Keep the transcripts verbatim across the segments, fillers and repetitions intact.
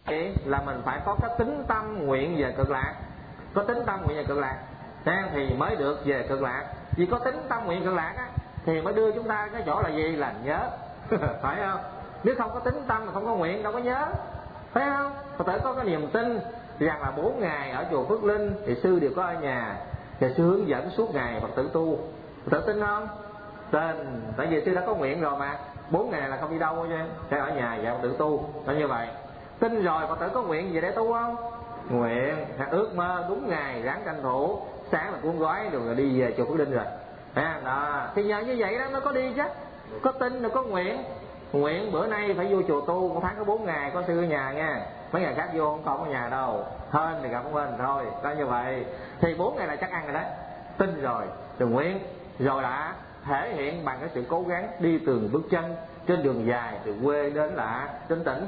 là mình phải có cái tính tâm nguyện về cực lạc, có tính tâm nguyện về cực lạc thì mới được về cực lạc. Vì có tính tâm nguyện cực lạc á, thì mới đưa chúng ta cái chỗ là gì, là nhớ. Phải không? Nếu không có tính tâm mà không có nguyện đâu có nhớ, phải không? Phật tử có cái niềm tin rằng là bốn ngày ở chùa Phước Linh thì sư đều có ở nhà, thì sư hướng dẫn suốt ngày Phật tử tu. Phật tử tin không? Tin, tại vì sư đã có nguyện rồi mà, bốn ngày là không đi đâu chứ, sẽ ở nhà và Phật tử tu. Là như vậy. Tin rồi Phật tử có nguyện gì để tu không? Nguyện, ước mơ đúng ngày ráng tranh thủ, sáng là cuốn gói rồi là đi về chùa Phước Linh rồi. À, đó. Thì nhờ như vậy đó nó có đi chứ, có tin rồi có nguyện. Nguyện bữa nay phải vô chùa tu, một tháng có bốn ngày có sư ở nhà nha, mấy ngày khác vô không còn ở nhà đâu, hên thì gặp không hên thôi. Đó như vậy thì bốn ngày là chắc ăn rồi đấy. Tin rồi, rồi nguyện, rồi đã thể hiện bằng cái sự cố gắng đi từng bước chân trên đường dài từ quê đến là đến tỉnh,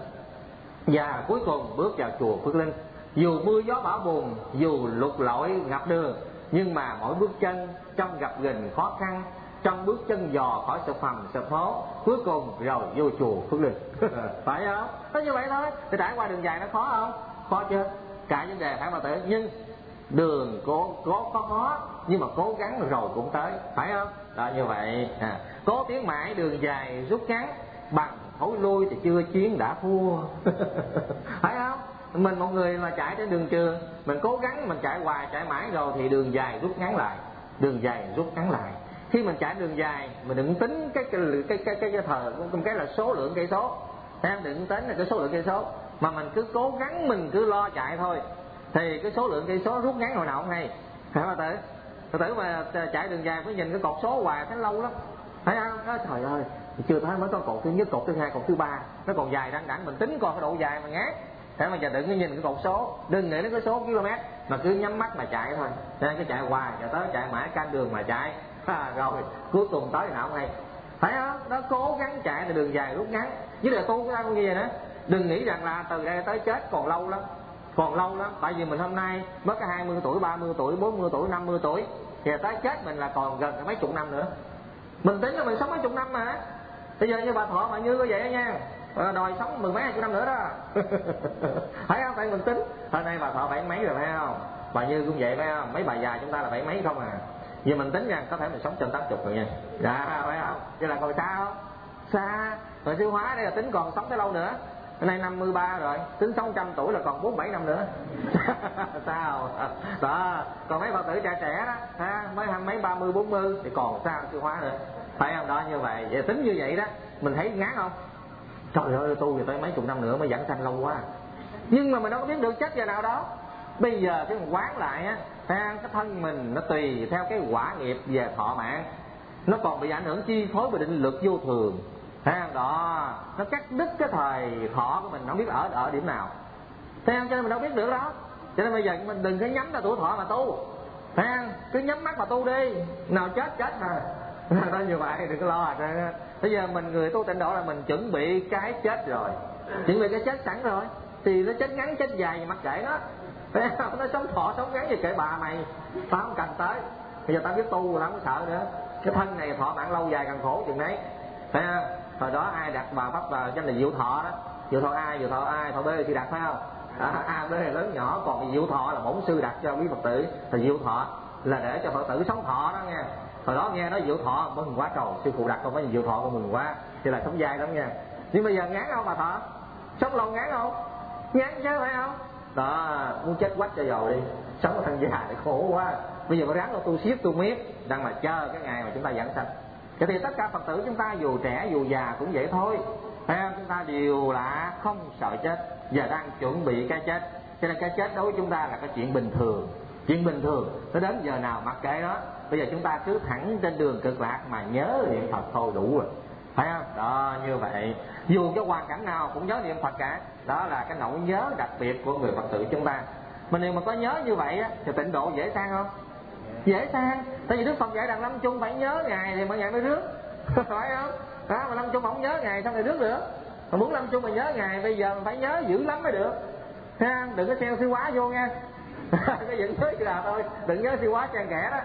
và cuối cùng bước vào chùa Phước Linh. Dù mưa gió bão bùng, dù lụt lội ngập đường, nhưng mà mỗi bước chân trong gặp gềnh khó khăn, trong bước chân dò khỏi sự phầm sự phố, cuối cùng rồi vô chùa Phước Linh. Phải không? Nó như vậy thôi. Thì trải qua đường dài nó khó không? Khó chứ. Cả vấn đề phải mà tới, nhưng đường cố cố có khó, nhưng mà cố gắng rồi cũng tới, phải không? Đó như vậy. À, cố tiến mãi đường dài rút ngắn, bằng thối lui thì chưa chiến đã thua. Phải không? Mình một người mà chạy trên đường trường, mình cố gắng mình chạy hoài chạy mãi rồi thì đường dài rút ngắn lại, đường dài rút ngắn lại. Khi mình chạy đường dài mình đừng tính cái cái cái cái cái, cái thời cũng cái là số lượng cây số, em đừng tính là cái số lượng cây số, mà mình cứ cố gắng mình cứ lo chạy thôi, thì cái số lượng cây số rút ngắn hồi nào không hay. Phải không tử? Phật tử mà chạy đường dài phải nhìn cái cột số hoài thấy lâu lắm, thấy không? Nói, trời ơi chưa thấy mới có cột thứ nhất, cột thứ hai, cột thứ ba, nó còn dài đăng đẳng, mình tính coi cái độ dài mà ngán. Thế mà giờ đừng có nhìn cái cột số, đừng nghĩ đến cái số km, mà cứ nhắm mắt mà chạy thôi. Nên cái chạy hoài chạy tới chạy mãi canh đường mà chạy, à, rồi cuối cùng tới nào không hay. Phải không? Đó, cố gắng chạy từ đường dài rút ngắn. Với lại tu cái không gì vậy nữa, đừng nghĩ rằng là từ đây tới chết còn lâu lắm, còn lâu lắm. Tại vì mình hôm nay mới có hai mươi tuổi, ba mươi tuổi, bốn mươi tuổi, năm mươi tuổi, thì tới chết mình là còn gần mấy chục năm nữa. Mình tính là mình sống mấy chục năm mà. Bây giờ như bà Thọ mà Như có vậy đó nha, đòi sống mười mấy hai chục năm nữa đó. Phải không? Tại mình tính hôm nay bà Thọ bảy mấy rồi phải không, bà Như cũng vậy phải không, mấy bà già chúng ta là bảy mấy không à. Giờ mình tính rằng có thể mình sống trên tám chục rồi nha. Dạ phải không? Chứ là còn xa không? Xa. Rồi siêu hóa đây là tính còn sống tới lâu nữa. Hôm nay năm mươi ba rồi, tính sống trăm tuổi là còn bốn bảy năm nữa. Sao? Đó, còn mấy Phật tử trẻ trẻ đó, ha, mới hai mấy ba mươi bốn mươi thì còn sao siêu hóa nữa. Phải không? Đó như vậy. Vậy tính như vậy đó, mình thấy ngán không? Trời ơi, tu về tới mấy chục năm nữa mới giảng sanh lâu quá. Nhưng mà mình đâu có biết được chết giờ nào đó. Bây giờ cái mình quán lại á, cái thân mình nó tùy theo cái quả nghiệp về thọ mạng, nó còn bị ảnh hưởng chi phối bởi định lực vô thường. Thấy không? Đó, nó cắt đứt cái thời thọ của mình, không biết ở ở điểm nào. Thấy không? Cho nên mình đâu biết được đó. Cho nên bây giờ mình đừng có nhắm ra tuổi thọ mà tu. Thấy không? Cứ nhắm mắt mà tu đi, nào chết chết mà. Đó như vậy, đừng có lo. Bây giờ mình người tu tịnh độ là mình chuẩn bị cái chết rồi, chuẩn bị cái chết sẵn rồi, thì nó chết ngắn chết dài gì mặc kệ nó. Thấy không? Nó sống thọ sống ngắn gì kệ bà mày, tao không cần tới. Bây giờ tao biết tu rồi tao không có sợ nữa. Cái thân này thọ mạng lâu dài càng khổ chừng đấy. Thấy không? Hồi đó ai đặt bà pháp bà danh là diệu thọ đó, diệu thọ A, diệu thọ A, thọ B thì đặt phải không? À, A, B là lớn nhỏ, còn diệu thọ là bổn sư đặt cho quý Phật tử. Thì diệu thọ là để cho Phật tử sống thọ đó nha. Hồi đó nghe nói diệu thọ mừng quá trời, sư phụ đặt không phải diệu thọ con mừng quá, thì là sống dai lắm nha. Nhưng bây giờ ngán không bà Thọ? Sống lâu ngán không? Ngán chứ phải không? Đó, muốn chết quách cho rồi đi, sống ở thân già thì khổ quá. Bây giờ phải ráng tu siết tu miết, đang mà chờ cái ngày mà chúng ta giảng sanh. Vậy thì tất cả Phật tử chúng ta dù trẻ dù già cũng vậy thôi. Thấy không? Chúng ta đều là không sợ chết và đang chuẩn bị cái chết. Cho nên cái chết đối với chúng ta là cái chuyện bình thường, chuyện bình thường, nó đến giờ nào mặc kệ đó. Bây giờ chúng ta cứ thẳng trên đường cực lạc mà nhớ niệm Phật thôi đủ rồi. Phải không? Đó như vậy. Dù cho hoàn cảnh nào cũng nhớ niệm Phật cả. Đó là cái nỗi nhớ đặc biệt của người Phật tử chúng ta. Mà nếu mà có nhớ như vậy á, thì tịnh độ dễ sang không? Dễ sang. Tại vì Đức Phật dạy rằng lâm chung phải nhớ Ngài thì mọi ngày mới rước. Phải không? Đó, mà lâm chung không nhớ Ngài sao Ngài rước được? Mà muốn lâm chung mà nhớ Ngài bây giờ mình phải nhớ dữ lắm mới được. Ha? Đừng có xeo siêu quá vô nha. Cái dẫn tới là thôi, đừng nhớ siêu quá trang kẻ đó.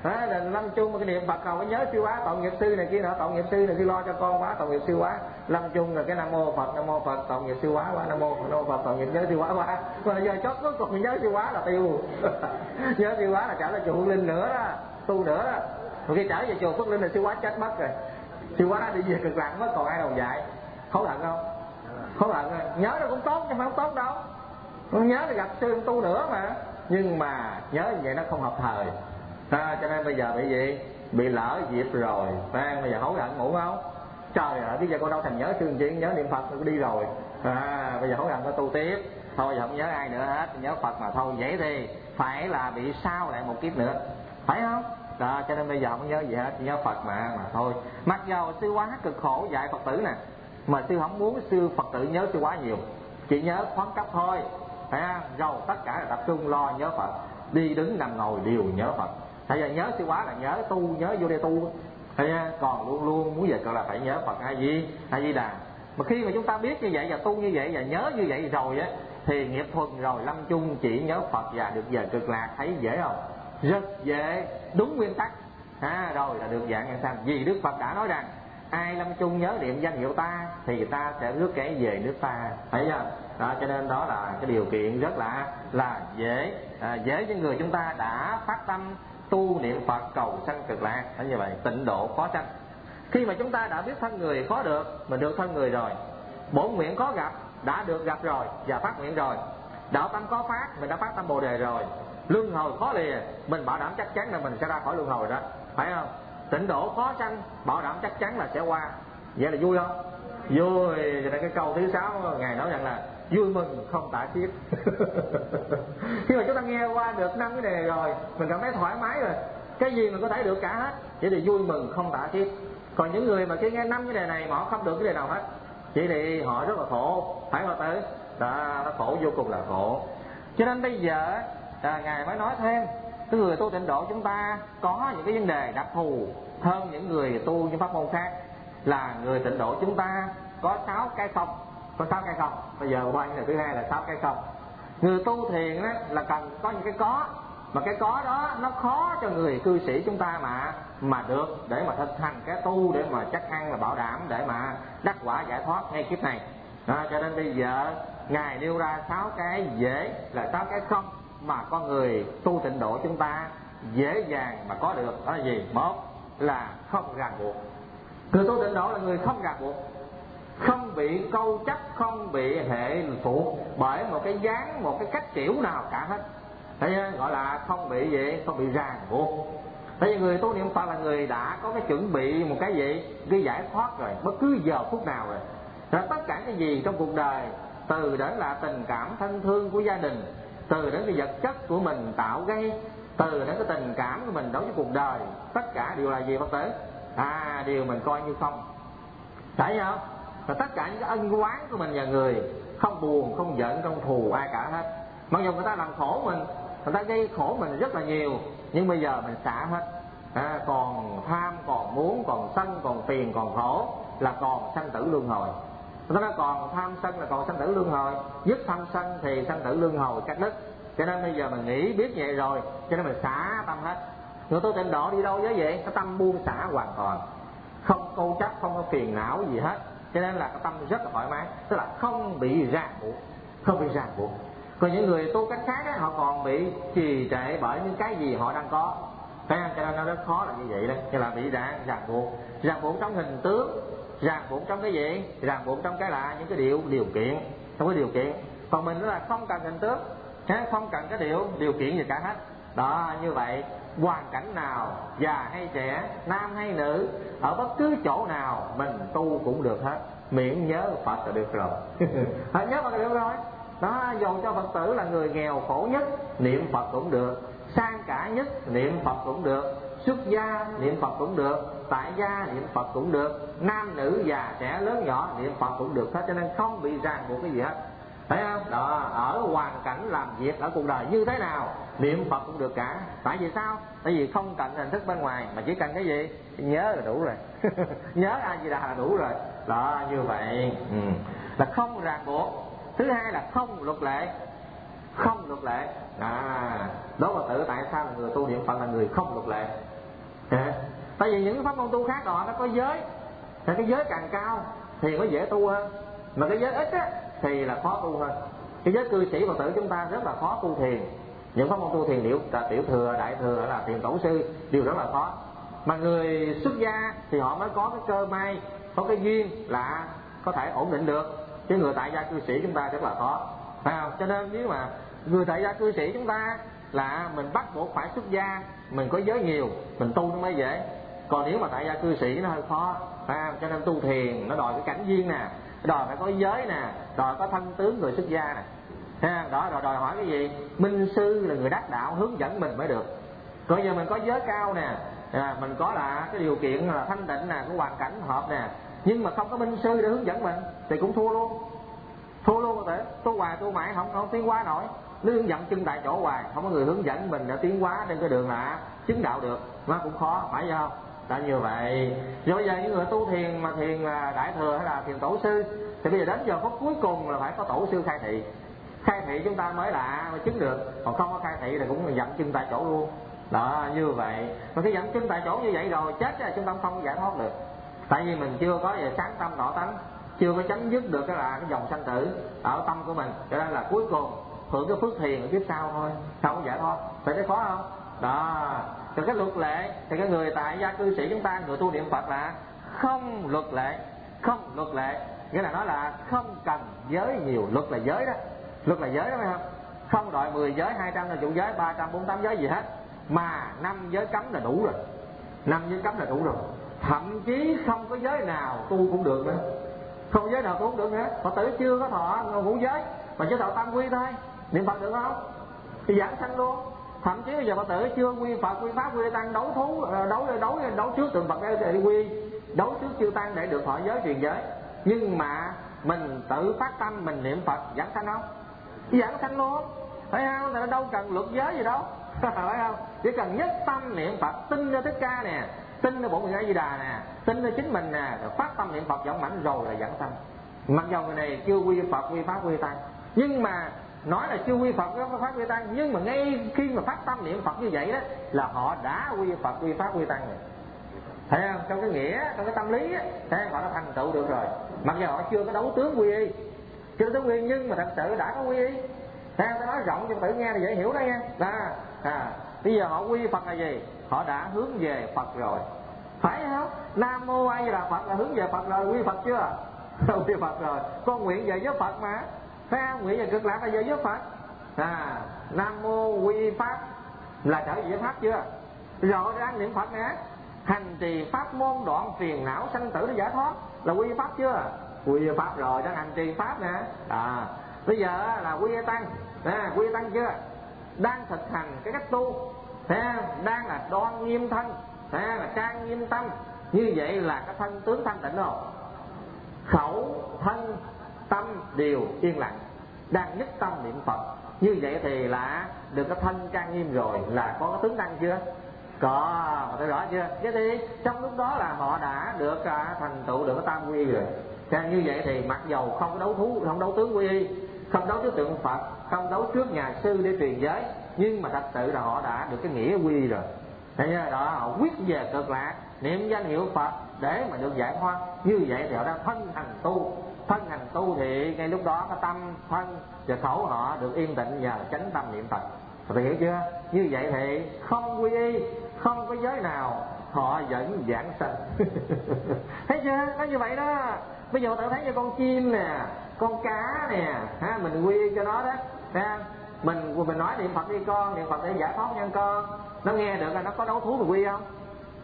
à, là lâm chung mà cái niệm Phật cầu cái nhớ siêu quá, tội nghiệp sư này kia nọ, tội nghiệp sư này kia lo cho con quá, tội nghiệp siêu quá. Lâm chung là cái nam mô Phật, nam mô Phật, tội nghiệp siêu quá quá, nam mô nam mô Phật, tội nghiệp nhớ siêu quá quá. Mà giờ chót cuối cùng nhớ siêu quá là tiêu. Nhớ siêu quá là trở lại chùa Phước Linh nữa đó, tu nữa đó. Rồi khi trở về chùa Phước Linh là siêu quá chết mất rồi. Siêu quá đi về cực lạc mất còn ai đâu dạy. Hối hận không? Hối hận rồi. Nhớ nó cũng tốt nhưng mà không tốt đâu. Không nhớ thì gặp sư tu nữa mà. Nhưng mà nhớ như vậy nó không hợp thời. À, cho nên bây giờ bị gì? Bị lỡ dịp rồi. À, bây giờ hối hận ngủ không? Trời ơi, bây giờ con đâu thành nhớ sư chuyện, nhớ niệm Phật đi rồi. À, bây giờ hối hận có tu tiếp. Thôi giờ không nhớ ai nữa hết, nhớ Phật mà thôi. Vậy thì phải là bị sao lại một kiếp nữa. Phải không? Đó, cho nên bây giờ không nhớ gì hết, chỉ nhớ Phật mà mà thôi. Mặc dầu sư quá cực khổ dạy Phật tử nè, mà sư không muốn sư Phật tử nhớ sư quá nhiều, chỉ nhớ khoáng cấp thôi. Phải không? Rồi tất cả là tập trung lo nhớ Phật, đi đứng nằm ngồi đều nhớ Phật. Tại giờ nhớ sư quá là nhớ tu, nhớ vô đây tu. Thấy còn luôn luôn muốn về cỡ là phải nhớ Phật A Di A Di Đà. Mà khi mà chúng ta biết như vậy và tu như vậy và nhớ như vậy rồi á, thì nghiệp thuần rồi lâm chung chỉ nhớ Phật và được về cực lạc. Thấy dễ không? Rất dễ, đúng nguyên tắc. À, rồi là được dạng sao? Vì Đức Phật đã nói rằng ai lâm chung nhớ niệm danh hiệu ta thì ta sẽ rước kẻ về nước ta. Thấy chưa? Đó, cho nên đó là cái điều kiện rất là là dễ à, dễ cho người chúng ta đã phát tâm tu niệm Phật cầu sanh cực lạc. Thấy như vậy, tịnh độ khó sanh. Khi mà chúng ta đã biết thân người khó được, mình được thân người rồi, bổn nguyện có gặp, đã được gặp rồi và phát nguyện rồi, đạo tâm có phát, mình đã phát tâm Bồ Đề rồi, luân hồi khó lìa, mình bảo đảm chắc chắn là mình sẽ ra khỏi luân hồi đó, phải không? Tịnh độ khó sanh, bảo đảm chắc chắn là sẽ qua. Vậy là vui không? Vui. Cho nên cái câu thứ sáu ngài nói rằng là vui mừng không tả xiết. Khi mà chúng ta nghe qua được năm cái đề rồi, mình cảm thấy thoải mái rồi, cái gì mình có thể được cả hết, vậy thì vui mừng không tả xiết. Còn những người mà khi nghe năm cái đề này mà họ không được cái đề nào hết, vậy thì họ rất là khổ, phải không tử? Đó, nó khổ vô cùng là khổ. Cho nên bây giờ à, ngài mới nói thêm, cái người tu tịnh độ chúng ta có những cái vấn đề đặc thù hơn những người tu những pháp môn khác, là người tịnh độ chúng ta có sáu cái không, có sáu cái không. Bây giờ qua những thứ hai là sáu cái không. Người tu thiền đó là cần có những cái có, mà cái có đó nó khó cho người cư sĩ chúng ta mà mà được để mà thực hành cái tu, để mà chắc ăn là bảo đảm để mà đắc quả giải thoát ngay kiếp này. Đó, cho nên bây giờ ngài nêu ra sáu cái dễ, là sáu cái không mà con người tu tịnh độ chúng ta dễ dàng mà có được. Đó là gì? Một là không ràng buộc. Người tu tịnh độ là người không ràng buộc, không bị câu chấp, không bị hệ phụ bởi một cái dáng, một cái cách kiểu nào cả hết. Thế gọi là không bị gì? Không bị ràng buộc. Tại vì người tu niệm Phật là người đã có cái chuẩn bị một cái gì? Cái giải thoát rồi, bất cứ giờ phút nào rồi. Rồi tất cả cái gì trong cuộc đời, từ đến là tình cảm thân thương của gia đình, từ đến cái vật chất của mình tạo gây, từ đến cái tình cảm của mình đối với cuộc đời, tất cả đều là gì Phật tử? À, điều mình coi như không. Thấy không? Và tất cả những cái ân oán của mình và người, không buồn, không giận, không thù ai cả hết. Mặc dù người ta làm khổ mình, người ta gây khổ mình rất là nhiều, nhưng bây giờ mình xả hết. À, còn tham, còn muốn, còn sân, còn phiền, còn khổ, là còn sanh tử luân hồi. Người ta nói còn tham sân là còn sanh tử luân hồi, dứt tham sân thì sanh tử luân hồi cắt đứt. Cho nên bây giờ mình nghĩ biết vậy rồi, cho nên mình xả tâm hết. Người tu tịnh độ đi đâu với vậy? Cái tâm buông xả hoàn toàn, không câu chấp, không có phiền não gì hết. Cho nên là cái tâm rất là thoải mái, tức là không bị ràng buộc, không bị ràng buộc. Còn những người tu cách khác ấy, họ còn bị trì trệ bởi những cái gì họ đang có. Cho nên nó rất khó là như vậy đó, như là bị ràng ràng buộc, ràng buộc trong hình tướng, ràng buộc trong cái gì? Ràng buộc trong cái là những cái điều điều kiện, trong cái điều kiện. Còn mình đó là không cần hình tướng, không cần cái điều điều kiện gì cả hết. Đó, như vậy hoàn cảnh nào, già hay trẻ, nam hay nữ, ở bất cứ chỗ nào mình tu cũng được hết, miễn nhớ Phật là được rồi. Nhớ Phật là được rồi. Đó, dầu cho Phật tử là người nghèo khổ nhất, niệm Phật cũng được, sang cả nhất, niệm Phật cũng được, xuất gia niệm Phật cũng được, tại gia niệm Phật cũng được, nam nữ già trẻ lớn nhỏ niệm Phật cũng được hết. Cho nên không bị ràng buộc cái gì hết. Thấy không? Đó, ở hoàn cảnh làm việc ở cuộc đời như thế nào niệm Phật cũng được cả. Tại vì sao? Tại vì không cần hình thức bên ngoài, mà chỉ cần cái gì? Nhớ là đủ rồi. Nhớ A Di Đà là đủ rồi. Đó, như vậy ừ. là không ràng buộc. Thứ hai là không luật lệ. Không luật lệ. À, đó là tự tại sao là người tu niệm Phật là người không luật lệ. à, tại vì những pháp môn tu khác đó nó có giới, thì cái giới càng cao thì nó dễ tu hơn, mà cái giới ít á thì là khó tu hơn. Cái giới cư sĩ Phật tử chúng ta rất là khó tu thiền. Những pháp môn tu thiền điệu tiểu thừa, đại thừa là thiền tổ sư đều rất là khó. Mà người xuất gia thì họ mới có cái cơ may, có cái duyên là có thể ổn định được. Chứ người tại gia cư sĩ chúng ta rất là khó, phải không? Cho nên nếu mà người tại gia cư sĩ chúng ta là mình bắt buộc phải xuất gia, mình có giới nhiều, mình tu nó mới dễ. Còn nếu mà tại gia cư sĩ nó hơi khó, phải không? Cho nên tu thiền nó đòi cái cảnh duyên nè, đòi phải có giới nè, đòi có thân tướng người xuất gia nè. Ha, đó rồi đòi hỏi cái gì? Minh sư là người đắc đạo hướng dẫn mình mới được. Còn giờ mình có giới cao nè, à, mình có là cái điều kiện là thanh tịnh nè, có hoàn cảnh hợp nè, nhưng mà không có minh sư để hướng dẫn mình thì cũng thua luôn. Thua luôn có thể tu hoài tu mãi không không tiến hóa nổi. Nếu hướng dẫn chân tại chỗ hoài, không có người hướng dẫn mình để tiến hóa trên cái đường là chứng đạo được, nó cũng khó, phải không? Đã như vậy. Rồi bây giờ những người tu thiền mà thiền là đại thừa hay là thiền tổ sư thì bây giờ đến giờ phút cuối cùng là phải có tổ sư khai thị. Khai thị chúng ta mới là mới chứng được, còn không có khai thị thì cũng dậm chân tại chỗ luôn. Đó, như vậy. Mà cái dậm chân tại chỗ như vậy rồi chết là chúng ta không giải thoát được. Tại vì mình chưa có về sáng tâm tỏ tánh, chưa có chấm dứt được cái là cái dòng sanh tử ở tâm của mình, cho nên là cuối cùng hưởng cái phước thiền ở kiếp sau thôi, không có giải thoát. Phải thấy khó không? Đó. Rồi cái luật lệ thì cái người tại gia cư sĩ chúng ta, người tu niệm Phật là không luật lệ, không luật lệ, nghĩa là nói là không cần giới nhiều. Luật là giới đó, luật là giới đó phải không? Không đòi mười giới, hai trăm là chủ giới, ba trăm bốn mươi tám giới gì hết, mà năm giới cấm là đủ rồi, năm giới cấm là đủ rồi. Thậm chí không có giới nào tu cũng được nữa, không giới nào tu cũng được nữa. Phật tử chưa có thọ ngũ giới mà chỉ thọ tam quy thôi, niệm Phật được không? Thì giảng sanh luôn. Thậm chí bây giờ Phật tử chưa quy Phật, quy Pháp, quy Tăng, đấu thú, đấu đấu đấu trước tượng Phật để quy, đấu trước chư Tăng để được thọ giới truyền giới, nhưng mà mình tự phát tâm mình niệm Phật, giảng sanh không? Giảng sanh luôn, phải không? Thì đâu cần luật giới gì đâu, phải không? Chỉ cần nhất tâm niệm Phật, tin cho Thích Ca nè, tin cho Bổn Nguyện A Di Đà nè, tin cho chính mình nè, rồi phát tâm niệm Phật vọng mạnh rồi là giảng sanh. Mặc dù người này chưa quy Phật, quy Pháp, quy Tăng, nhưng mà nói là chưa quy Phật, quy Pháp, quy Tăng, nhưng mà ngay khi mà phát tâm niệm Phật như vậy đó là họ đã quy Phật, quy Pháp, quy Tăng rồi. Thấy không? Trong cái nghĩa, trong cái tâm lý á, thấy họ đã thành tựu được rồi. Mặc dù họ chưa có đấu tướng quy y, chưa có tướng quy, nhưng mà thật sự đã có quy y. Thấy không? Tôi nói rộng cho tự nghe thì dễ hiểu đó nha. À, à, bây giờ họ quy Phật là gì? Họ đã hướng về Phật rồi, phải không? Nam Mô A Di Đà Phật là hướng về Phật rồi, quy Phật chưa? Quy Phật rồi. Con nguyện về với Phật mà, phải không? Nguyện về cực lạc là về với Phật. À, Nam Mô quy Pháp là trở về với Pháp chưa? Rồi đang niệm Phật nè, hành trì pháp môn đoạn phiền não sanh tử để giải thoát là quy Pháp chưa? Quy Pháp rồi, đang hành trì Pháp nè. À, bây giờ là quy Tăng, à, quy Tăng chưa? Đang thực hành cái cách tu, đang là đoan nghiêm thân, là trang nghiêm tâm. Như vậy là cái thân tướng thanh tịnh rồi, khẩu thân tâm đều yên lặng, đang nhất tâm niệm Phật. Như vậy thì là được cái thân trang nghiêm rồi, là có cái tướng tăng chưa? Có, thấy rõ chưa? Thế thì trong lúc đó là họ đã được à, thành tựu được cái tam quy rồi. Thế như vậy thì mặc dầu không có đấu thú, không đấu tướng quy y, không đấu trước tượng Phật, không đấu trước nhà sư để truyền giới, nhưng mà thật sự là họ đã được cái nghĩa quy rồi. Thấy chưa? Đó, họ quyết về cực lạc, niệm danh hiệu Phật để mà được giải thoát. Như vậy thì họ đã thân hành tu. Thân hành tu thì ngay lúc đó cái tâm, thân và khẩu họ được yên tĩnh nhờ chánh tâm niệm Phật. Bạn hiểu chưa? Như vậy thì không quy y, không có giới nào họ vẫn giảng sanh. Thấy chưa? Nó như vậy đó. Bây giờ tự thấy như con chim nè, con cá nè, ha, mình quy y cho nó đó, ha. Mình mình nói niệm Phật đi con, niệm Phật để giải thoát nhân con. Nó nghe được là nó có đấu thú mà quy không?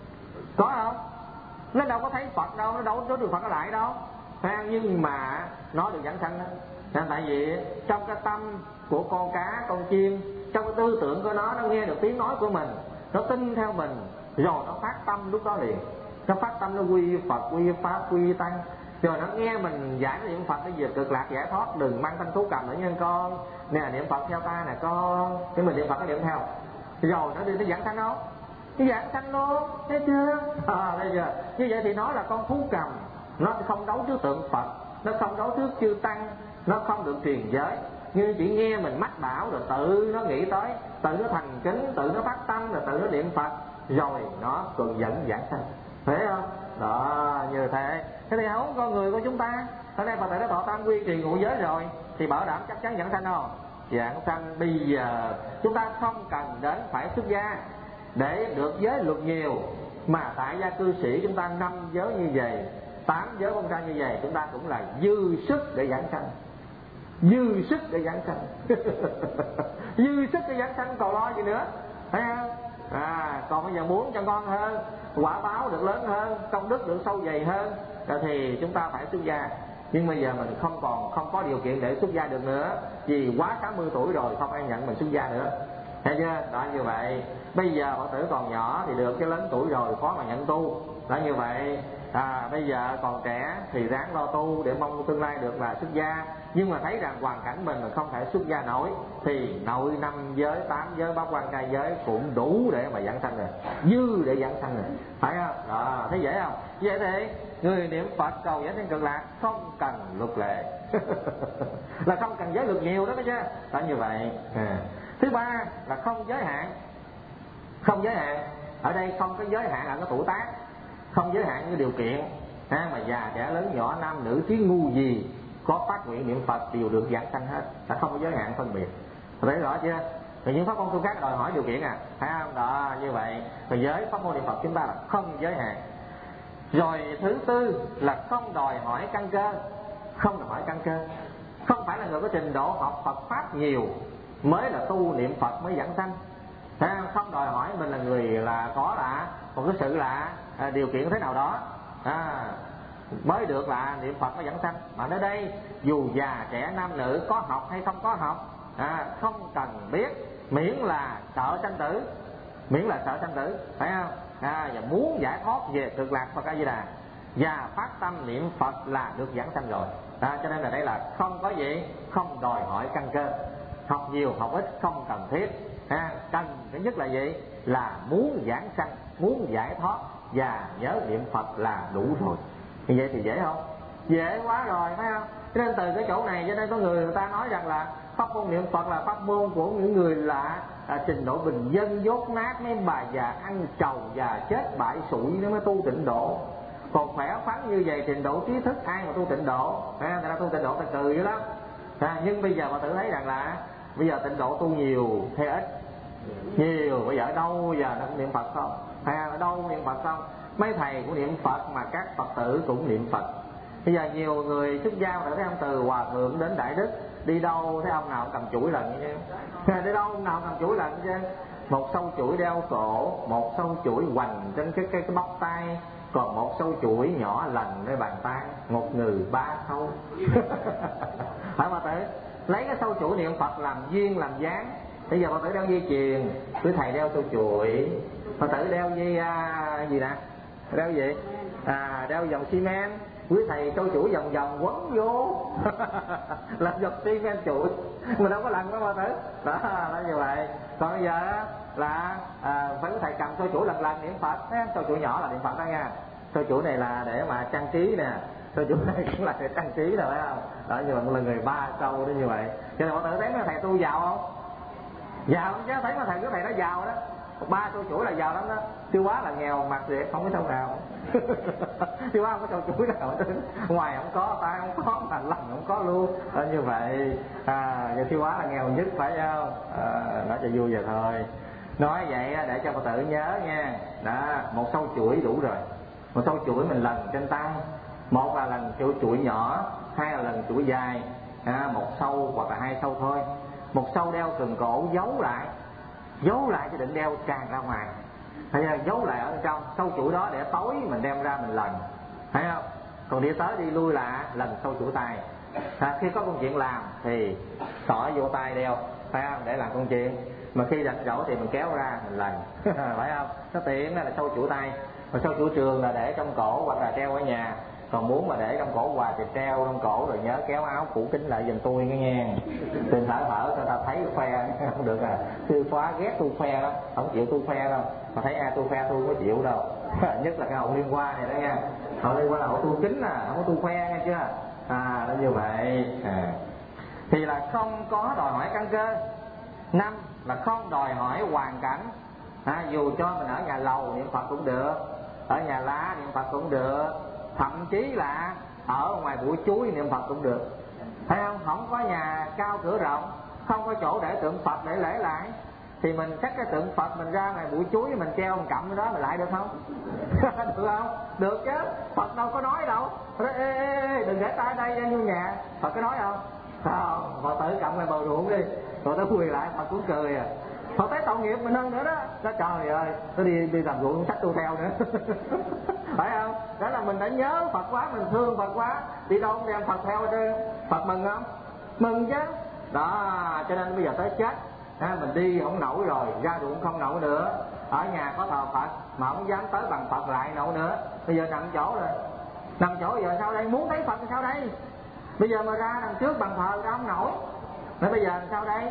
Có không? Nó đâu có thấy Phật đâu, nó đâu có được Phật lại đâu. Ha, nhưng mà nó được giảng sanh đó. Tại vì trong cái tâm của con cá, con chim, trong cái tư tưởng của nó, nó nghe được tiếng nói của mình, nó tin theo mình, rồi nó phát tâm lúc đó liền. Nó phát tâm nó quy Phật, quy Pháp, quy Tăng. Rồi nó nghe mình giải niệm Phật để về cực lạc giải thoát, đừng mang thanh thú cầm nữa nha con. Nè niệm Phật theo ta nè con, cái mình niệm Phật nó niệm theo. Rồi nó đi nó giảng sanh không? Nó giảng sanh luôn, thấy chưa? À, bây giờ như vậy thì nó là con thú cầm, nó không đấu trước tượng Phật, nó không đấu trước chư Tăng, nó không được truyền giới. Nhưng chỉ nghe mình mách bảo rồi tự nó nghĩ tới, tự nó thành kính, tự nó phát tâm, rồi tự nó niệm Phật. rồi nó cường dẫn giảng sanh, thấy không? Đó, như thế. Thế thì không con người của chúng ta, hôm nay Phật tử đã thọ tam quy trì ngũ giới rồi thì bảo đảm chắc chắn giảng sanh không? Giảng sanh. Bây giờ chúng ta không cần đến phải xuất gia để được giới luật nhiều, mà tại gia cư sĩ chúng ta năm giới như vậy, tám giới công trang như vậy, chúng ta cũng là dư sức để giảng sanh, dư sức để giảng sanh. Dư sức để giảng sanh còn lo gì nữa, thấy không? À, còn bây giờ muốn cho ngon hơn, quả báo được lớn hơn, công đức được sâu dày hơn, thì chúng ta phải xuất gia. Nhưng bây giờ mình không còn không có điều kiện để xuất gia được nữa, vì quá tám mươi tuổi rồi không ai nhận mình xuất gia nữa, thấy chưa? Đó, như vậy bây giờ Phật tử còn nhỏ thì được, cái lớn tuổi rồi khó mà nhận tu. Đó, như vậy à, bây giờ còn trẻ thì ráng lo tu để mong tương lai được là xuất gia. Nhưng mà thấy rằng hoàn cảnh mình mà không thể xuất gia nổi thì nội năm giới, tám giới, bát quan trai giới cũng đủ để mà giảng sanh rồi, dư để giảng sanh rồi, phải không? Đó, thấy dễ không? Dễ thế. Người niệm Phật cầu giải thoát cực lạc không cần luật lệ. Là không cần giới luật nhiều đó, biết chưa? Đó, như vậy. À. Thứ ba là không giới hạn. Không giới hạn ở đây không có giới hạn ở cái tuổi tác, không giới hạn cái điều kiện, à, mà già trẻ lớn nhỏ nam nữ trí ngu gì có phát nguyện niệm Phật đều được giảng sanh hết, là không có giới hạn phân biệt. Thấy rõ chưa? Thì những pháp môn tu khác đòi hỏi điều kiện à, thấy không? Đó, như vậy. Và giới pháp môn niệm Phật chúng ta là không giới hạn. Rồi thứ tư là không đòi hỏi căn cơ. Không đòi hỏi căn cơ. Không phải là người có trình độ học Phật pháp nhiều mới là tu niệm Phật mới giảng sanh. Thấy không? Không đòi hỏi mình là người là có là một cái sự là à, điều kiện thế nào đó à, mới được là niệm Phật mới giảng sanh. Mà ở đây dù già trẻ nam nữ có học hay không có học, à, không cần biết, miễn là sợ sanh tử, miễn là sợ sanh tử, phải không? À, và muốn giải thoát về cực lạc Phật A Di Đà và phát tâm niệm Phật là được giảng sanh rồi. À, cho nên là đây là không có gì, không đòi hỏi căn cơ, học nhiều học ít không cần thiết. À, cần thứ nhất là gì? Là muốn giảng sanh, muốn giải thoát và nhớ niệm Phật là đủ rồi. Như vậy thì dễ không? Dễ quá rồi, phải không? Cho nên từ cái chỗ này cho nên có người người ta nói rằng là pháp môn niệm Phật là pháp môn của những người là à, trình độ bình dân dốt nát, mấy bà già ăn trầu và chết bại sụi nó mới tu tịnh độ. Còn khỏe khoắn như vậy, trình độ trí thức ai mà tu tịnh độ, à, người ta tu tịnh độ ta cười dữ lắm. À, nhưng bây giờ mà tự thấy rằng là bây giờ tịnh độ tu nhiều hay ít? Nhiều. Bây giờ ở đâu giờ nó cũng niệm Phật không? Hay ở đâu niệm Phật không? Mấy thầy cũng niệm Phật mà các Phật tử cũng niệm Phật. Bây giờ nhiều người xuất gia thấy ông từ hòa thượng đến đại đức, đi đâu thấy ông nào cầm chuỗi lần như thế. Đi đâu ông nào cầm chuỗi lần chứ. Một sâu chuỗi đeo cổ, một sâu chuỗi hoành trên cái cái cái bắp tay, còn một sâu chuỗi nhỏ lần nơi bàn tay, một người ba sâu. Phải mà tử lấy cái sâu chuỗi niệm Phật làm duyên làm dáng. Bây giờ Phật tử đeo dây chuyền, quý thầy đeo sâu chuỗi, Phật tử đeo dây à, gì nè, đeo gì? À, đeo vòng xi men, quý thầy sâu chuỗi vòng vòng quấn vô. Làm vòng xi men chuỗi, mình đâu có lần đó Phật tử. Đó, đó như vậy. Còn bây giờ là à, phải quý thầy cầm sâu chuỗi lần lần niệm Phật, sâu chuỗi nhỏ là niệm Phật đó nha. Sâu chuỗi này là để mà trang trí nè, sâu chuỗi này cũng là để trang trí rồi phải không? Đó, như vậy một là người ba sâu đó như vậy. Cho nên Phật tử thấy mấy thầy tu giàu không? Giàu chứ, thấy mà thầy cái thầy nó giàu đó, ba sâu chuỗi là giàu lắm đó. Sư Quá là nghèo mặt vậy không có sâu nào. Sư Quá không có sâu chuỗi nào hết, ngoài không có, tay không có, mà lần không có luôn. Đó, như vậy à, và Sư Quá là nghèo nhất phải không? À, nói cho vui vậy thôi. Nói vậy để cho Phật tử nhớ nha. Đó, một sâu chuỗi đủ rồi. Một sâu chuỗi mình lần trên tay, một là lần chuỗi chuỗi nhỏ, hai là lần chuỗi dài, à, một sâu hoặc là hai sâu thôi. Một sâu đeo sườn cổ giấu lại, giấu lại cho định đeo tràn ra ngoài, thấy không? Giấu lại ở trong sâu chuỗi đó để tối mình đem ra mình lần, thấy không? Còn đi tới đi lui là lần sâu chuỗi tay. À, khi có công chuyện làm thì xỏ vô tay đeo, phải không? Để làm công chuyện. Mà khi rảnh rỗi thì mình kéo ra mình lần, phải không? Nó tiện, đó là sâu chuỗi tay. Còn sâu chuỗi trường là để trong cổ hoặc là treo ở nhà. Còn muốn mà để trong cổ hoài thì treo trong cổ, rồi nhớ kéo áo phủ kính lại giùm tôi nghe nghe. Đừng thở thở cho ta thấy khoe, không được à. Sư Khóa ghét tu khoe lắm, không chịu tu khoe đâu. Mà thấy ai tu khoe tôi không có chịu đâu. Nhất là cái hậu Liên Hoa này đó nha. Hậu Liên Hoa là hậu tu kính à, không có tu khoe nghe chưa? À, nó như vậy. À. Thì là không có đòi hỏi căn cơ. Năm là không đòi hỏi hoàn cảnh. à, dù cho mình ở nhà lầu niệm Phật cũng được, ở nhà lá niệm Phật cũng được, thậm chí là ở ngoài bụi chuối niệm Phật cũng được. Thấy không? Không có nhà cao cửa rộng, không có chỗ để tượng Phật để lễ lại, thì mình cắt cái tượng Phật mình ra ngoài bụi chuối, mình treo một cặm đó mình lại được không? Được không? Được chứ. Phật đâu có nói đâu. Ê, ê, ê, đừng để tay đây vô nhà. Phật có nói không? Không. Phật tử cầm ngoài bờ ruộng đi, rồi tới quỳ lại Phật cũng cười à. Phật thấy tội nghiệp mình hơn nữa đó. Đó trời ơi, nó đi đi làm ruộng sách tu theo nữa. Phải không? Đó là mình đã nhớ Phật quá, mình thương Phật quá, đi đâu đem Phật theo chứ. Phật mừng không? Mừng chứ. Đó, cho nên bây giờ tới chết à, mình đi không nổi rồi, ra ruộng không nổi nữa, ở nhà có thờ Phật mà không dám tới bằng Phật lại nổi nữa. Bây giờ nằm chỗ rồi, nằm chỗ giờ sao đây? Muốn thấy Phật thì sao đây? Bây giờ mà ra đằng trước bằng thờ ra không nổi. Nói bây giờ làm sao đây?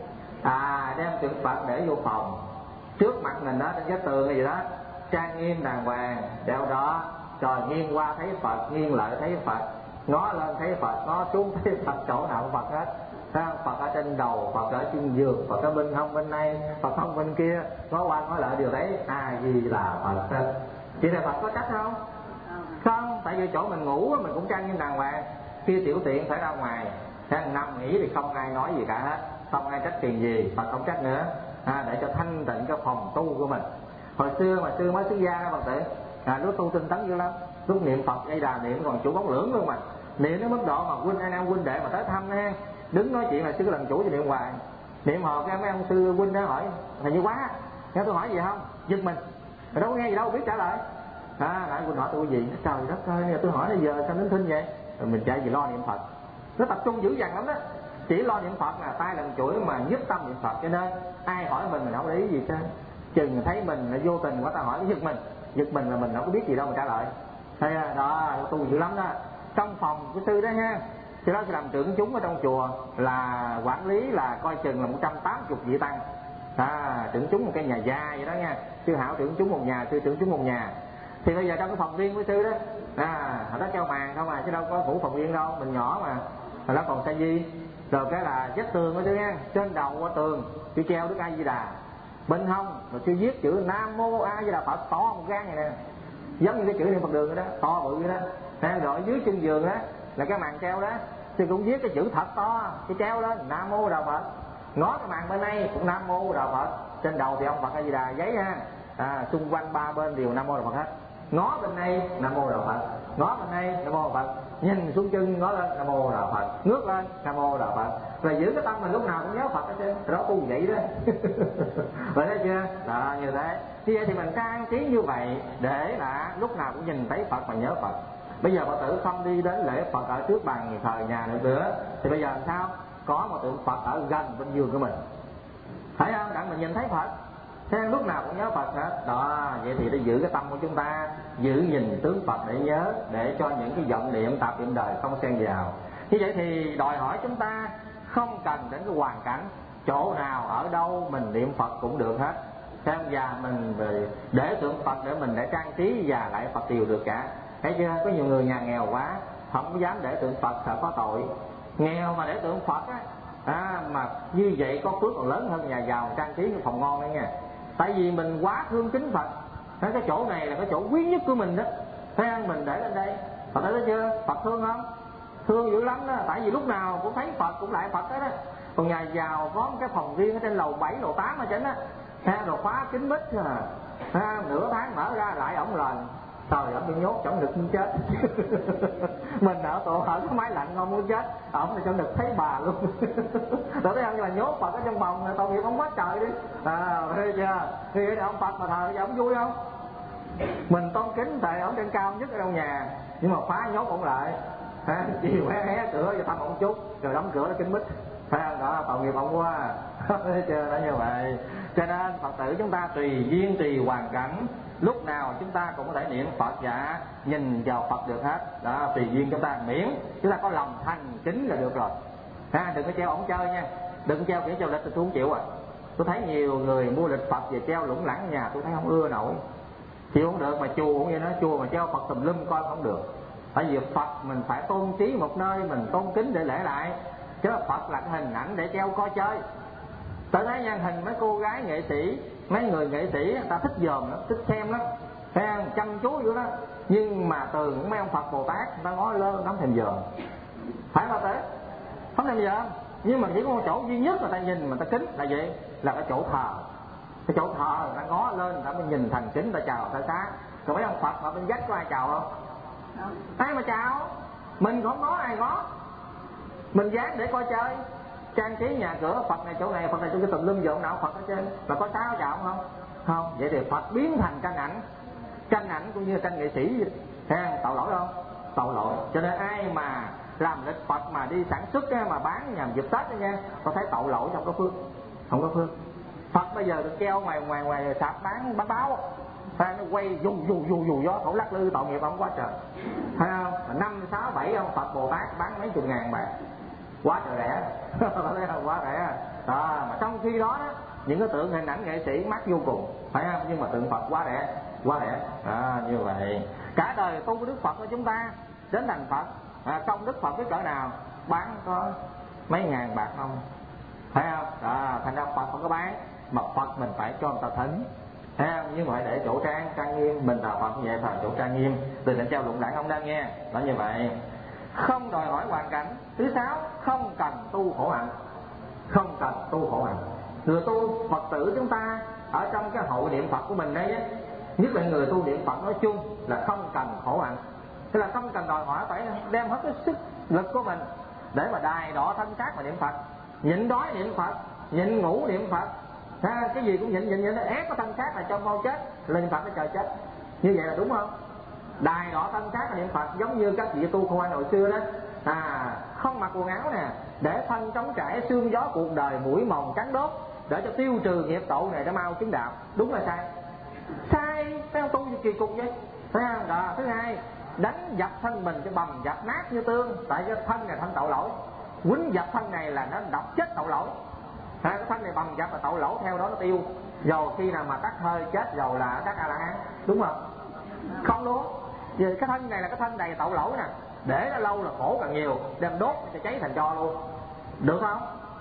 À, đem tượng Phật để vô phòng trước mặt mình đó, trên cái tường hay gì đó, trang nghiêm đàng hoàng, đeo đó, rồi nghiêng qua thấy Phật, nghiêng lại thấy Phật, ngó lên thấy Phật, ngó xuống thấy Phật, chỗ nào cũng Phật hết. Phật ở trên đầu, Phật ở trên giường, Phật ở bên hông bên này, Phật không bên kia, ngó qua ngó lại đều thấy à gì là Phật hết. Chỉ là Phật có trách không? Không, tại vì chỗ mình ngủ mình cũng trang nghiêm đàng hoàng, khi tiểu tiện phải ra ngoài, sang nằm nghỉ thì không ai nói gì cả hết, không ai trách tiền gì, Phật không trách nữa, à, để cho thanh tịnh cái phòng tu của mình. Hồi xưa mà xưa mới xuất gia Phật tử, à, lúc tu tinh tấn dữ lắm, lúc niệm Phật ngay đà niệm còn chủ bóng lưỡng luôn mà, niệm đến mức độ mà huynh anh em huynh đệ mà tới thăm ha, đứng nói chuyện là sư lần chủ cho niệm hoài, niệm hồi cái mấy ông sư huynh đó hỏi thầy như quá, nghe tôi hỏi gì không, giật mình, mà đâu có nghe gì đâu biết trả lời. À, lại huynh hỏi tôi gì, trời đất ơi, tôi hỏi bây giờ sao đến thinh vậy, rồi mình chạy gì lo niệm Phật, nó tập trung dữ dằn lắm đó, chỉ lo niệm Phật là tay lần chuỗi mà nhất tâm niệm Phật, cho nên ai hỏi mình mình không để ý gì hết, chừng thấy mình là vô tình quá ta hỏi giật mình, giật mình là mình không có biết gì đâu mà trả lời. Thấy đó, tu dữ lắm đó. Trong phòng của sư đó ha, sư đó sư làm trưởng chúng ở trong chùa, là quản lý là coi chừng là một trăm tám mươi vị tăng, à, trưởng chúng một cái nhà gia vậy đó nha, sư Hảo trưởng chúng một nhà, sư trưởng chúng một nhà. Thì bây giờ trong cái phòng riêng của sư đó, à, hồi đó treo màn không à, chứ đâu có phủ phòng riêng đâu, mình nhỏ mà, hồi đó còn sa di, rồi cái là vách tường của sư nha, trên đầu qua tường sư treo Đức A Di Đà, bên hông rồi sư viết chữ Nam Mô A Di Đà Phật to một gan này nè, giống như cái chữ niệm Phật đường đó, to bự vậy đó. À, rồi dưới chân giường đó là cái màn treo đó, sư cũng viết cái chữ thật to, cái treo lên Nam Mô Đà Phật, ngó cái màn bên đây cũng Nam Mô Đà Phật, trên đầu thì ông Phật A Di Đà giấy ha, à, xung quanh ba bên đều Nam Mô Đà Phật hết, ngó bên đây Nam Mô Đà Phật, ngó bên đây Nam Mô Đà Phật, nhìn xuống chân ngó lên Nam Mô Đà Phật, ngước lên Nam Mô Đà Phật, rồi giữ cái tâm mình lúc nào cũng nhớ Phật hết trơn, đó tu vậy đó. Vậy thấy chưa? Đó, như thế. Như vậy thì mình trang trí như vậy để là lúc nào cũng nhìn thấy Phật và nhớ Phật. Bây giờ Phật tử không đi đến lễ Phật ở trước bàn thờ nhà nữa, thì bây giờ làm sao? Có một tượng Phật ở gần bên giường của mình, thấy không? Đặng mình nhìn thấy Phật, thế lúc nào cũng nhớ Phật hết. Đó, vậy thì để giữ cái tâm của chúng ta, giữ nhìn tướng Phật để nhớ, để cho những cái vọng niệm tạp niệm đời không xen vào. Như vậy thì đòi hỏi chúng ta không cần đến cái hoàn cảnh, chỗ nào ở đâu mình niệm Phật cũng được hết. Xem và mình để tượng Phật để mình để trang trí và lại Phật đều được cả. Thấy chưa? Có nhiều người nhà nghèo quá không dám để tượng Phật, sợ có tội. Nghèo mà để tượng Phật á, à, mà như vậy có phước còn lớn hơn nhà giàu trang trí cái phòng ngon đấy nha. Tại vì mình quá thương kính Phật, cái chỗ này là cái chỗ quý nhất của mình đó, thấy không? Mình để lên đây, Phật thấy chưa? Phật thương không? Thương dữ lắm đó, tại vì lúc nào cũng thấy Phật cũng lại Phật hết đó. Còn nhà giàu có một cái phòng riêng ở trên lầu bảy, lầu tám ở trên á, rồi khóa kín mít à, nửa tháng mở ra lại ổng lần, trời ổng bị nhốt trong được muốn chết. Mình ở tổ ở cái máy lạnh không muốn chết, ổng thì trong được thấy bà luôn. Rồi thấy không, nhưng mà nhốt Phật ở trong phòng, tội nghiệp ông quá trời đi. À, thấy chưa? Thì ông Phật mà thờ ông vui không? Mình tôn kính tại ổng trên cao nhất ở trong nhà, nhưng mà phá nhốt ổng lại. À, chiều hé hé cửa cho thăm ổng chút, rồi đóng cửa nó kín mít. À, đó tội nghiệp ông quá. Thấy chưa? Đó như vậy. Cho nên Phật tử chúng ta tùy duyên tùy hoàn cảnh, lúc nào chúng ta cũng có thể niệm Phật và nhìn vào Phật được hết. Đó, tùy duyên chúng ta, miễn chúng ta có lòng thành kính là được rồi. À, đừng có treo ổng chơi nha, đừng treo kiểu treo lịch tôi không chịu à. Tôi thấy nhiều người mua lịch Phật về treo lủng lẳng nhà, tôi thấy không ưa nổi, chịu không được. Mà chùa cũng vậy đó, chùa mà treo Phật tùm lum coi không được. Tại vì Phật mình phải tôn trí một nơi, mình tôn kính để lễ lại, chứ Phật là cái hình ảnh để treo coi chơi. Tới thấy nhân hình mấy cô gái nghệ sĩ mấy người nghệ sĩ người ta thích dòm lắm, thích xem lắm, thấy không, chăm chú vô đó. Nhưng mà từ mấy ông Phật Bồ Tát người ta ngó lơ không thèm dòm, phải không thế? Không thèm dòm. Nhưng mà chỉ có một chỗ duy nhất người ta nhìn mà ta kính là gì? Là cái chỗ thờ. Cái chỗ thờ người ta ngó lên, người ta mới nhìn thành kính, người ta chào, người ta xá. Còn mấy ông Phật mà bên vách có ai chào không? Ai mà chào? Mình không có ai có. Mình dán để coi chơi, trang trí nhà cửa, Phật này chỗ này, Phật này chỗ cái tùm lum dọn nào Phật ở trên, là có sao chào không? Không. Vậy thì Phật biến thành tranh ảnh, tranh ảnh cũng như tranh nghệ sĩ, thấy không? Tội lỗi không? Tội lỗi. Cho nên ai mà làm lịch Phật mà đi sản xuất mà bán nhằm dịp Tết đó nha, có thấy tội lỗi, không có phước, không có phước. Phật bây giờ được treo ngoài ngoài ngoài sạp bán bán báo, thấy nó quay dù dù dù dù gió thổi lắc lư, tội nghiệp ông quá trời, thấy không? Năm sáu bảy ông Phật Bồ Tát bán mấy chục ngàn bạc, quá trời rẻ. Thấy không? Quá rẻ đó. Mà trong khi đó, đó những cái tượng hình ảnh nghệ sĩ mắc vô cùng, phải không? Nhưng mà tượng Phật quá rẻ, quá rẻ à, như vậy. Cả đời tu của Đức Phật của chúng ta đến thành Phật, à, công Đức Phật biết cỡ nào, bán có mấy ngàn bạc không, phải không? À, thành ra Phật không có bán, mà Phật mình phải cho người ta thính, thấy không? Nhưng mà phải để chỗ trang trang nghiêm, mình thờ Phật như vậy, thờ chỗ trang nghiêm. Từ định treo lụng đảng không đang nghe, đó như vậy. Không đòi hỏi hoàn cảnh. Thứ sáu, không cần tu khổ hạnh. Không cần tu khổ hạnh. Người tu Phật tử chúng ta ở trong cái hội niệm Phật của mình đây á, nhất là người tu niệm Phật nói chung là không cần khổ hạnh. Tức là không cần đòi hỏi phải đem hết cái sức lực của mình để mà đài đọ thân xác mà niệm Phật, nhịn đói niệm Phật, nhịn ngủ niệm Phật, ha, cái gì cũng nhịn nhịn nhịn, ép cái thân xác là cho mau chết, lên Phật cái trời chết. Như vậy là đúng không? Đài đọ thân xác là niệm Phật, giống như các vị tu khoa hồi xưa đó, à, không mặc quần áo nè, để thân trống trải, xương gió cuộc đời, mũi mòn cắn đốt, để cho tiêu trừ nghiệp tội này để mau chứng đạo. Đúng là sai? Sai, phải không? Tu gì kỳ cục vậy, thấy không? Đó. Thứ hai, đánh dập thân mình cho bầm dập nát như tương, tại cái thân này thân tội lỗi, quýnh dập thân này là nó độc chết tội lỗi, ha, cái thân này bầm dập là tội lỗi, theo đó nó tiêu. Rồi khi nào mà tắt hơi chết rồi là các A La Hán, đúng không? Không đúng. Vì cái thân này là cái thân đầy tội lỗi nè, để nó lâu là khổ càng nhiều, đem đốt cho cháy thành tro luôn, được không?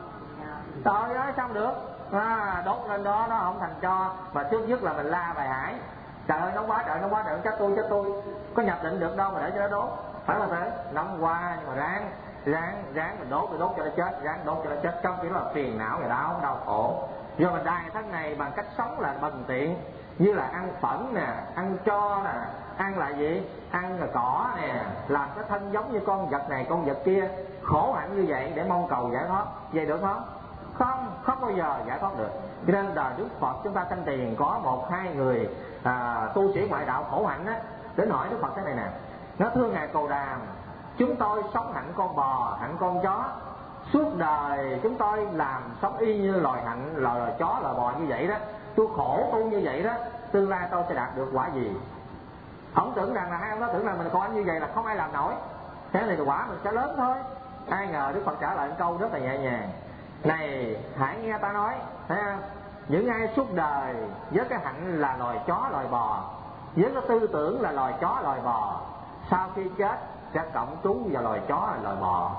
Trời ơi sao được? À, đốt lên đó nó không thành tro, mà trước nhất là mình la bài hải, trời ơi nóng quá, trời nóng quá, trời chết tôi chết tôi, có nhập định được đâu mà để cho nó đốt, phải là thế. Nóng quá nhưng mà ráng ráng ráng mình đốt, mình đốt cho nó chết, ráng đốt cho nó chết, trong khi đó là phiền não và đau đau khổ. Do mình đài thân này bằng cách sống là bần tiện, như là ăn phẫn nè, ăn tro nè, ăn là gì, ăn là cỏ nè, làm cái thân giống như con vật này con vật kia, khổ hạnh như vậy để mong cầu giải thoát, vậy được không? Không, không bao giờ giải thoát được. Cho nên đời Đức Phật chúng ta sanh tiền có một hai người à, tu sĩ ngoại đạo khổ hạnh á, đến hỏi Đức Phật thế này nè, nó thưa ngài Cồ Đàm, chúng tôi sống hạnh con bò, hạnh con chó, suốt đời chúng tôi làm sống y như loài hạnh, loài, loài chó, loài bò như vậy đó, tôi khổ tu như vậy đó, tương lai tôi sẽ đạt được quả gì? Ông tưởng rằng là hai ông đó tưởng rằng mình con như vậy là không ai làm nổi, thế này thì quả mình sẽ lớn thôi. Ai ngờ Đức Phật trả lời một câu rất là nhẹ nhàng, này hãy nghe ta nói, thấy không? Những ai suốt đời với cái hạnh là loài chó loài bò, với cái tư tưởng là loài chó loài bò, sau khi chết sẽ cộng trú vào loài chó loài bò.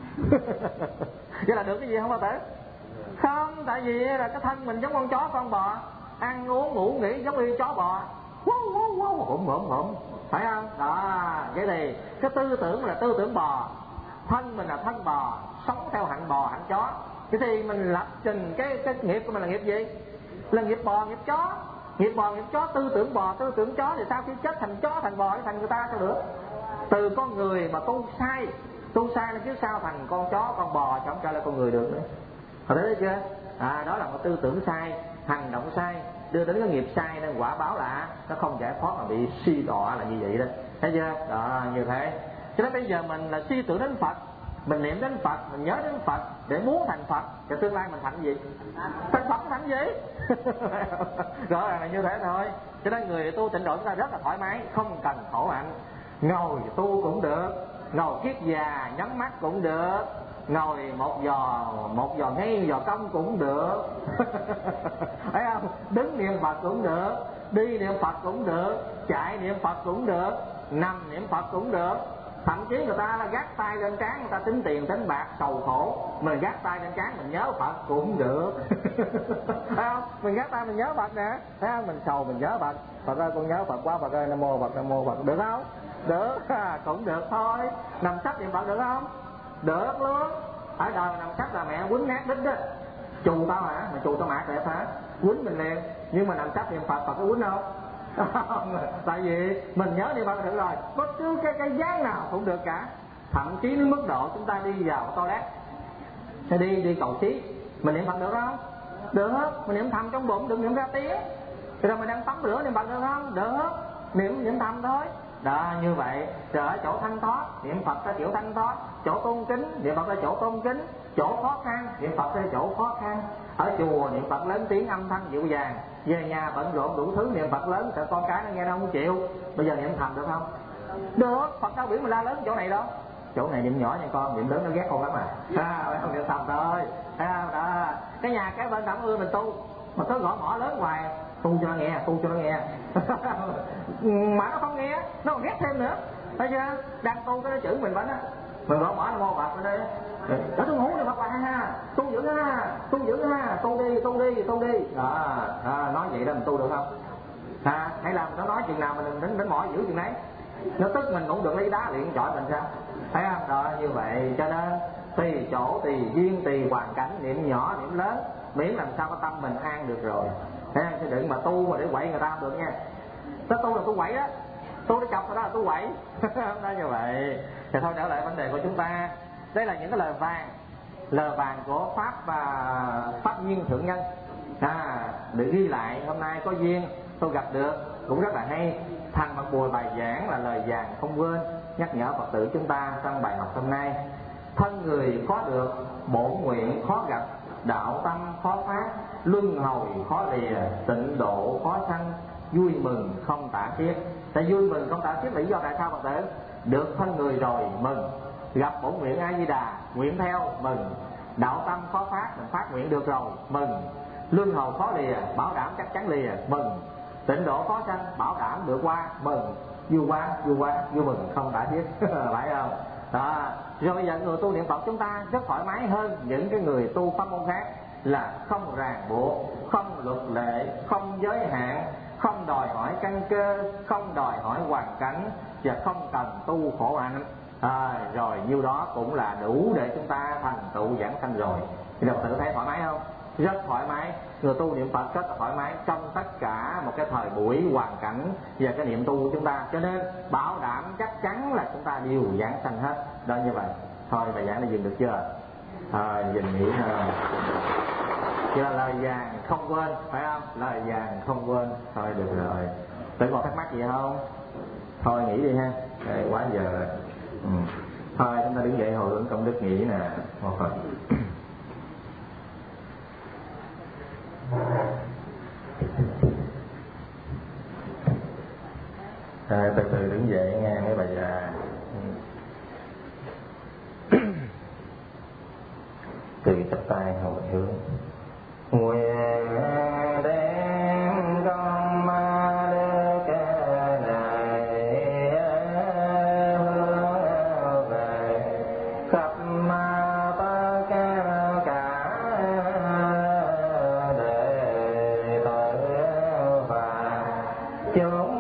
Vậy là được cái gì không bao tử? Không, tại vì là cái thân mình giống con chó con bò, ăn uống ngủ nghỉ giống như chó bò, hổm hổm hổm, phải không? Đó, vậy thì cái tư tưởng là tư tưởng bò, thân mình là thân bò, sống theo hạnh bò hạnh chó. Thế thì mình lập trình cái cái nghiệp của mình là nghiệp gì? Là nghiệp bò nghiệp chó. Nghiệp bò nghiệp chó, tư tưởng bò tư tưởng chó, thì sau khi chết thành chó thành bò thành người ta sao được? Từ con người mà tu sai, tu sai là chứ sao thành con chó con bò, chẳng trở lại con người được nữa. Họ thấy chưa? À, đó là một tư tưởng sai, hành động sai, đưa đến cái nghiệp sai, nên quả báo là nó không giải thoát mà bị suy đọa là như vậy đó. Thấy chưa? Đó, như thế. Cho nên bây giờ mình là suy tưởng đến Phật, mình niệm đến Phật, mình nhớ đến Phật để muốn thành Phật, thì tương lai mình thành gì? Thành Phật thành gì? Rõ ràng là như thế thôi. Cho nên người tu tịnh độ chúng ta rất là thoải mái, không cần khổ hạnh. Ngồi tu cũng được, ngồi kiết già nhắm mắt cũng được, ngồi một giờ một giờ ngay giờ công cũng được. Thấy không? Đứng niệm Phật cũng được, đi niệm Phật cũng được, chạy niệm Phật cũng được, nằm niệm Phật cũng được, Thậm chí người ta là gác tay lên trán, người ta tính tiền tính bạc sầu khổ, mình gác tay lên trán mình nhớ Phật cũng được. Thấy không? Mình gác tay mình nhớ Phật nè, thấy không? Mình sầu mình nhớ Phật, Phật ơi con nhớ Phật quá, Phật ơi Nam Mô Phật, Nam Mô Phật, được không? Được, cũng được thôi. Nằm sấp niệm Phật được không? Được luôn. Ở đời nằm sấp là mẹ quýnh nát đít đó, chù tao hả? Mày chù tao mạc đẹp hả? Quýnh mình liền. Nhưng mà nằm sấp niệm Phật, Phật có quýnh không? Tại vì mình nhớ niệm Phật là được rồi, bất cứ cái cái dáng nào cũng được cả. Thậm chí đến mức độ chúng ta đi vào toilet, sẽ đi đi cầu xí, mình niệm Phật được không? Được. Mình niệm thầm trong bụng, đừng niệm ra tiếng. Rồi mình đang tắm rửa niệm Phật được không? Được. Niệm niệm thầm thôi. Đó, như vậy. Rồi ở chỗ thanh thoát, niệm Phật ra chỗ thanh thoát. Chỗ tôn kính, niệm Phật ra chỗ tôn kính. Chỗ khó khăn, niệm Phật ra chỗ khó khăn. Ở chùa niệm Phật lớn tiếng âm thanh dịu dàng. Về nhà bận rộn đủ thứ niệm Phật lớn, sợ con cái nó nghe đâu không chịu. Bây giờ niệm thầm được không? Được. Phật đâu biểu mình la lớn chỗ này đâu. Chỗ này niệm nhỏ nha con, niệm lớn nó ghét con lắm à. À, không niệm thầm thôi. À, đó. Cái nhà cái bên Đẳng Ưa mình tu, mà cứ gõ mỏ lớn hoài, tu cho nó nghe, tu cho nó nghe. Mà nó không nghe, nó còn ghét thêm nữa. Thấy chưa? Đang tu cái nó chửi mình bánh á, mình gõ mỏ nó Mô Phật ở đây. Đó tôi ngủ rồi Phật hoài ha, tu dữ ha, tu dữ ha, tu đi, tu đi, tu đi. Đó, đó, nói vậy đó mình tu được không? À, hay là nó nói chừng nào mình đến đến mỏi giữ chừng đấy. Nó tức mình cũng được lấy đá liền chọi mình sao? Thấy không? Đó, như vậy cho nên tùy chỗ, tùy duyên, tùy hoàn cảnh, niệm nhỏ, niệm lớn, miễn làm sao có tâm mình an được rồi. Thế chứ đừng mà tu mà để quậy người ta không được nha. Nó tu là tu quậy đó, tu để chọc đó là tu quậy. Đó như vậy. Thì thôi trở lại vấn đề của chúng ta. Đây là những cái lời vàng, lời vàng của Pháp và Pháp Duyên Thượng Nhân. À, được ghi lại hôm nay có duyên tôi gặp được cũng rất là hay. Thành Mặt Bùi bài giảng là lời vàng không quên, nhắc nhở Phật tử chúng ta trong bài học hôm nay. Thân người khó được, bổn nguyện khó gặp, đạo tâm khó phát, luân hồi khó lìa, tịnh độ khó sanh, vui mừng không tả xiết. Tại vui mừng không tả xiết là lý do tại sao Phật tử? Được thân người rồi mừng, gặp bổn nguyện A Di Đà nguyện theo mừng, đạo tâm khó phát mình phát nguyện được rồi mừng, luân hồi khó lìa bảo đảm chắc chắn lìa mừng, tịnh độ khó sanh bảo đảm được qua mừng, vui quá vui quá vui mừng không tả xiết. Phải không? Đó. Rồi bây giờ người tu niệm Phật chúng ta rất thoải mái hơn những cái người tu pháp môn khác, là không ràng buộc, không luật lệ, không giới hạn, không đòi hỏi căn cơ, không đòi hỏi hoàn cảnh, và không cần tu khổ hạnh. À, rồi nhiêu đó cũng là đủ để chúng ta thành tựu giảng sanh rồi. Thì Phật tử thấy thoải mái không? Rất thoải mái. Người tu niệm Phật rất là thoải mái trong tất cả một cái thời buổi hoàn cảnh và cái niệm tu của chúng ta. Cho nên bảo đảm chắc chắn là chúng ta đều giảng sanh hết. Đó như vậy. Thôi bài giảng đã dừng được chưa? Thôi dừng nghỉ thôi. Chứ là lời vàng không quên, phải không? Lời vàng không quên. Thôi được rồi. Tự còn thắc mắc gì không? Thôi nghỉ đi ha. Đây, quá giờ rồi. Ừ. Thôi chúng ta đứng dậy hồi hướng công đức nghỉ nè. Một phần. À, từ từ đứng dậy nghe mấy bà già. Từ chắp tay hồi hướng. Nguyện đem con ma đức này hướng về khắp tất cả đệ tử và chúng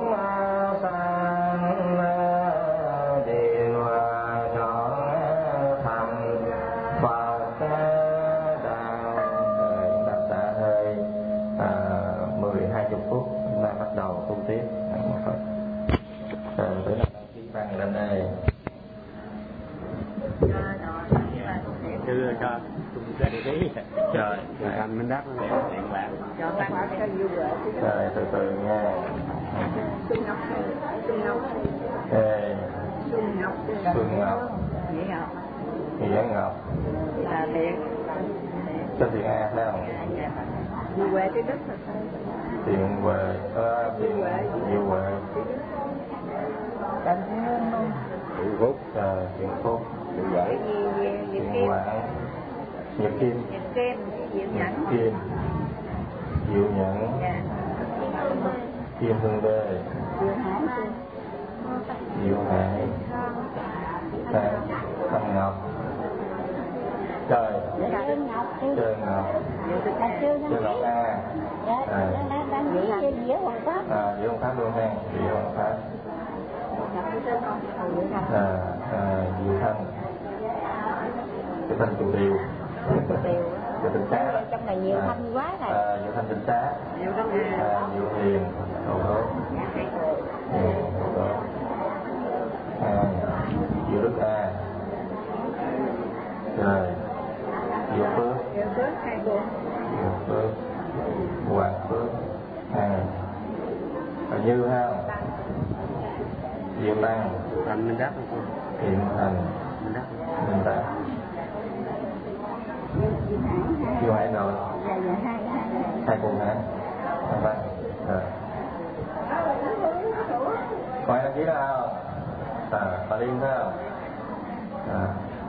tiếp. Rồi tới nó đăng ký văn lên đây. Đưa cho tôi ra địa lý. Rồi, rồi anh Minh Đáp nó hẹn bạn. Rồi từ từ nha. Xuân Ngọc. Xuân Ngọc. Ê. Xuân Ngọc. Xuân Ngọc. Nghĩa Ngọc. Nghĩa Ngọc. Là Thiện. Tên Thiện A phải không? Như Huệ cái Đức là sao? Thiện Huệ, à, Thiện Diệu Huệ. Thiện Phúc. Rồi, Thiện Phúc. Thiện Huệ. Thiện Huệ. Nhật Kim. Nhật Kim. Diệu Nhật. Kim. Diệu Nhẫn. Kim Hương Đê. Diệu Hải. Diệu Hải. Thanh Thanh Ngọc. Trời Trương Ngọc. Trương Ngọc. Trương Ngọc A. Dạ, đang đang nghĩ về Diệu Hoàng Pháp. À, Diệu Hoàng Pháp luôn ha. Diệu Hoàng Pháp. À, à, Diệu Thanh. Diệu Thanh Tùng Điều. Diệu Thanh Xá. Trong này nhiều thanh quá rồi. À, Diệu Thanh Tùng Xá. À, Diệu Hiền. Đồ tốt. Ừ, đồ tốt. À, Diệu Đức A. Rồi. Diệu Phước. Diệu Phước hai cô. Diệu Phước. Hoàng Phước. À. Và Như ha. Diệu Tăng. Thành Minh Đắc. Hiện Thành. Minh Đắc. Minh Đắc. Diệu Hải rồi. Dạ dạ hai hai. Hai cô hả? Vâng. Rồi. Có ai đăng ký đó không? À, bà Liên phải không? À.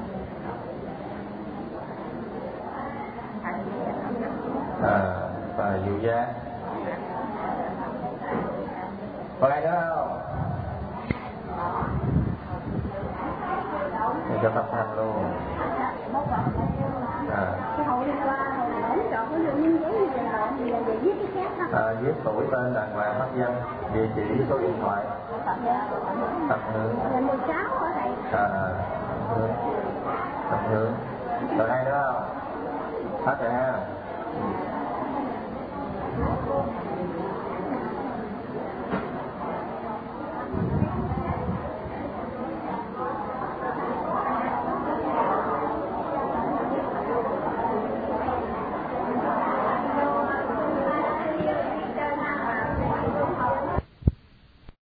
À, và Diệu Gia. Có ai nữa không? Để cho Tâm Thanh luôn. À. Cái hồi đi qua hồi nãy chọn có những miếng giấy như vậy là gì là về viết cái khác không? À, viết tuổi tên đàng hoàng pháp danh, địa chỉ, số điện thoại. Tập hướng. Là mười sáu có thầy. À, tập hướng. Tập hướng. Rồi ai nữa không? Hết rồi ha.